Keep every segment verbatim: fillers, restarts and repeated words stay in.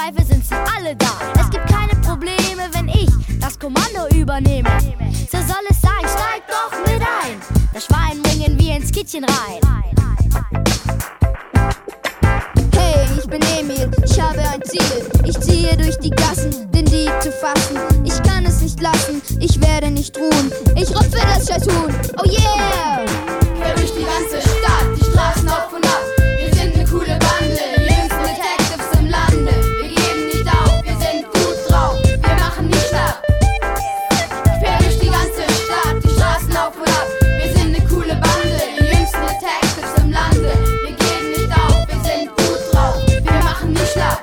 Zweifel sind sie alle da. Es gibt keine Probleme, wenn ich das Kommando übernehme. So soll es sein, steig doch mit ein. Das Schwein bringen wir ins Kittchen rein. Hey, ich bin Emil, ich habe ein Ziel. Ich ziehe durch die Gassen, den Dieb zu fassen. Ich kann es nicht lassen, ich werde nicht ruhen. Ich rupfe das Scheißhuhn, oh yeah! Quer durch die ganze Stadt, die Straßen auf und ab. Wir sind ne coole Bande, die jüngsten Detectives im Lande. Wir geben nicht auf, wir sind gut drauf, wir machen nicht schlapp. Quer durch die ganze Stadt, die Straßen auf und ab. Wir sind ne coole Bande, die jüngsten Detectives im Lande. Wir geben nicht auf, wir sind gut drauf, wir machen nicht schlapp.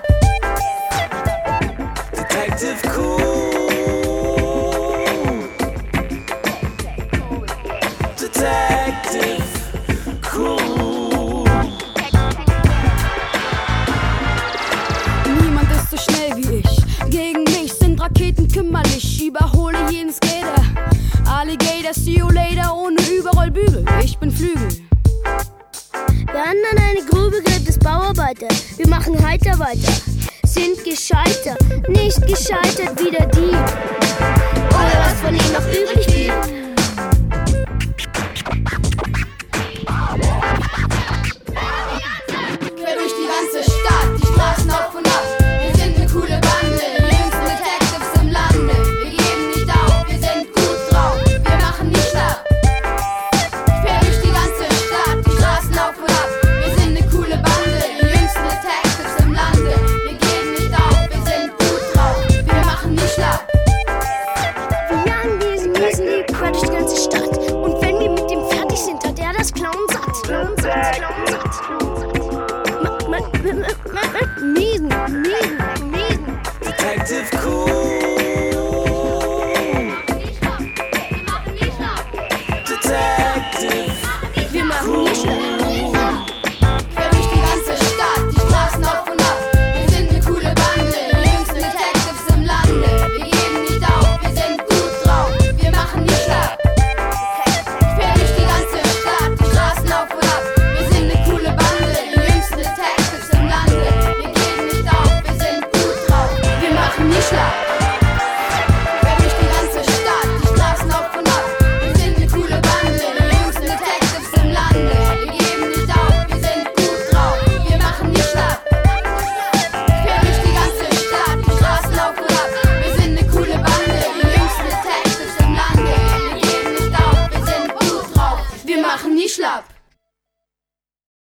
Detective Cool. Detective Cool. Niemand ist so schnell wie ich. Gegen mich sind Raketen kümmerlich. Überhole jeden Skater. Alligator, see you later. Ohne überall Bügel. Ich bin Flügel. Wir anderen eine Grube, gibt es Bauarbeiter. Wir machen heiter weiter. Sind gescheitert, nicht gescheitert wie der Dieb. Oder was von ihm noch übrig blieb. Quer durch die ganze Stadt, die Straßen auf und ab. Wir sind ne coole Bande, die jüngsten Detectives im Lande. Wir geben nicht auf, wir sind gut drauf, wir machen nicht schlapp. Quer durch die ganze Stadt, die Straßen auf und ab. Wir sind ne coole Bande, die jüngsten Detectives im Lande. Wir geben nicht auf, wir sind gut drauf, wir machen nicht schlapp. Wir jagen diesen miesen Dieb quer durch die ganze Stadt. Und wenn wir mit dem fertig sind, hat er das Clown satt. Clown satt, Clown satt. Miesen, miesen, miesen. Detective Cool.